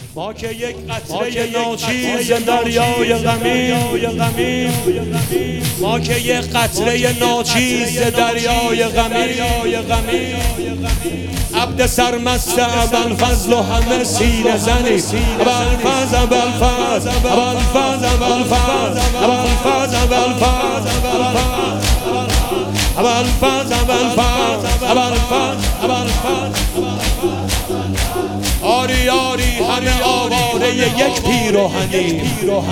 ما که یک قطره ناچیز دریای غمیم، ما که یک قطره ناچیز دریای غمیم، عبد سرمست ابوالفضل و همه سینه زنیم. ابوالفضل ابوالفضل ابوالفضل ابوالفضل ابوالفضل ابوالفضل ابوالفضل آری آری همه آواره یک پیراهنی،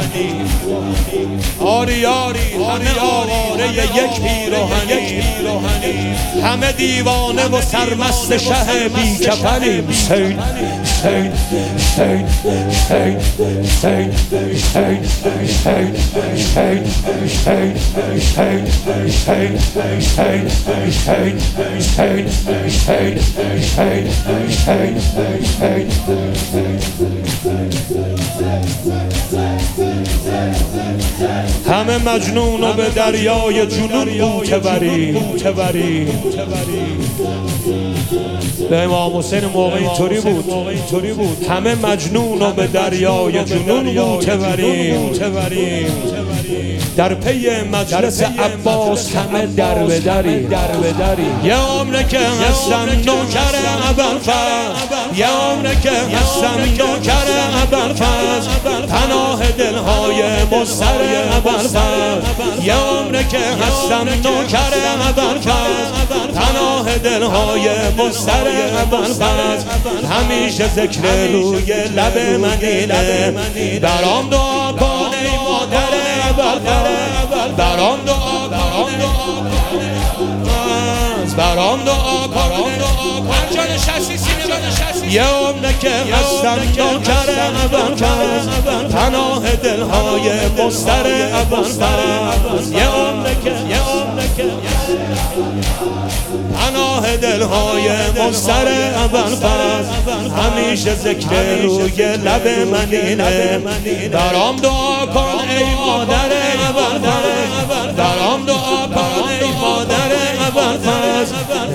آری آری همه آواره یک پیراهنی، همه دیوانه و سرمست شه بی کفنیم. حسین حسین حسین حسین حسین حسین حسین حسین حسین حسین حسین حسین حسین حسین حسین حسین همه مجنون و به دریای جنون معتبریم. به امام حسین موقع اینطوری بود، همه مجنون و به دریای جنون معتبریم. در پی مجلس عباس همه در به دری. یه عمره که هستم نوکر ابوالفضل، یه عمره که هستم نوکر ابوالفضل، پناه دلهای مضطر ابوالفضل، یه عمره که هستم نوکر ابوالفضل، پناه دلهای مضطر ابوالفضل، همیشه ذکر روی لب مدینه، برام دعا کن ای مادر ابوالفضل، برام دعا کن، یه عمره که هستم نوکر ابوالفضل، پناه دلهای مضطر ابوالفضل، یه عمره که پناه دلهای مضطر ابوالفضل، همیشه ذکر روی لب مدینه، برام دعا کن ای مادر ابوالفضل، برام دعا کن ای مادر ابوالفضل.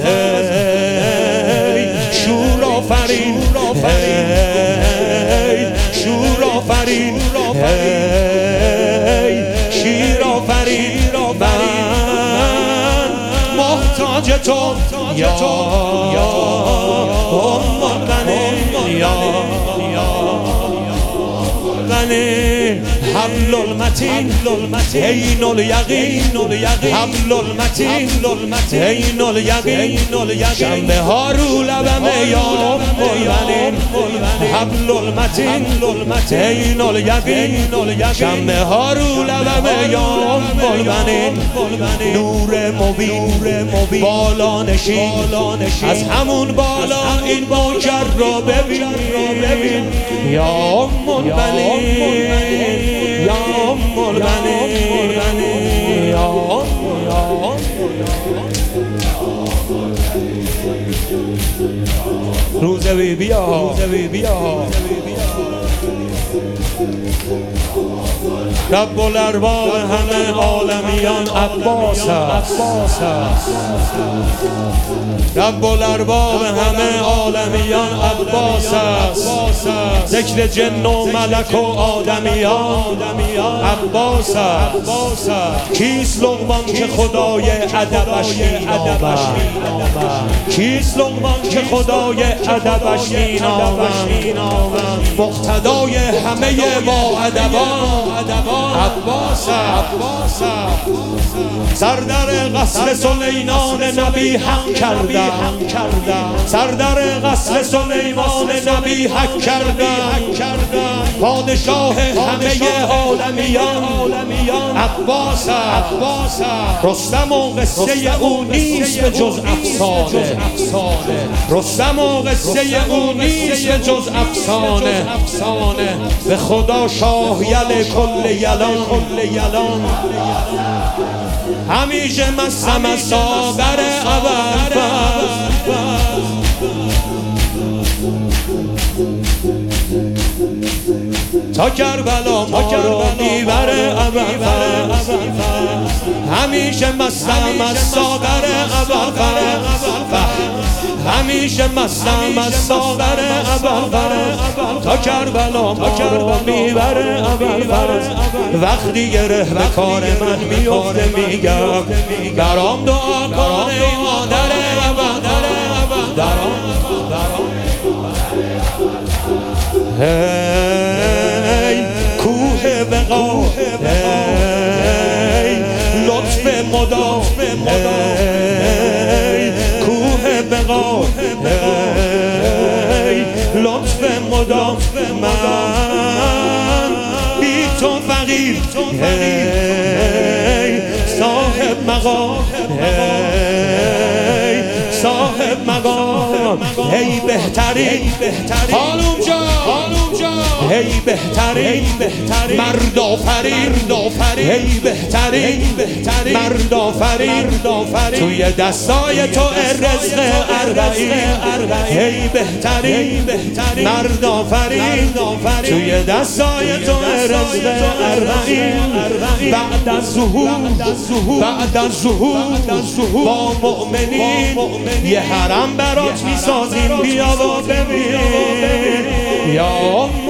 شور آفرین، شور آفرین، شیر آفرین، من محتاج تو یا غنی، یا غنی، حبل المتین عین الیقین، حبل المتین عین الیقین، شنبه ها رو لبم یا ام البنین، حبل المتین عین الیقین، شنبه ها رو لبم یا ام البنین، نور مبین بالا نشین، از همون بالا این منکر را ببین، یا ام البنین، یا ام البنین، یا روز بیا رب الارباب همه عالمیان عباس است، رب الارباب همه عالمیان عباس است، ذکر جن و ملک و آدمیان عباس است. کیست لقمان که خدای ادبش مینامد، کیست لقمان که خدای ادبش مینامد، مقتدای همه با ادبان عباس است. سر در قصر سلیمان نبی حق کردم، سر در قصر سلیمان نبی حق کردم، پادشاه همه عالمیان عباس است. رستم و قصه او نیست به جز افسانه، رستم و قصه او نیست به جز افسانه، به خدا شاه یل کل یلان، همیشه مستم از ساغر ابوالفضل، تا کربلا ما رو میبره ابوالفضل، همیشه مستم از ساغر ابوالفضل، همیشه مستم از ساغر ابوالفضل تا کربلا ما رو میبره ابوالفضل وقتی گره به کار من میفته میگم برام دعا کن ای مادر ابوالفضل هی کوه بقا هی لطف مدام هی کوه بقا هی لطف مدام من بی تو فقیر هی صاحب مقام هی صاحب مقام هی بهترین خانوم جان هی بهترین مرد آفرین هی بهترین مرد آفرین توی دستای تو رزق اربعین هی بهترین مرد آفرین توی دستای تو رزق اربعین بعد از ظهور با مؤمنین یه حرم برات میسازیم بیا و ببین یا ام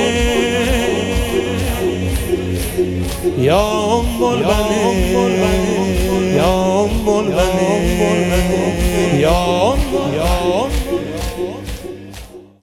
البنین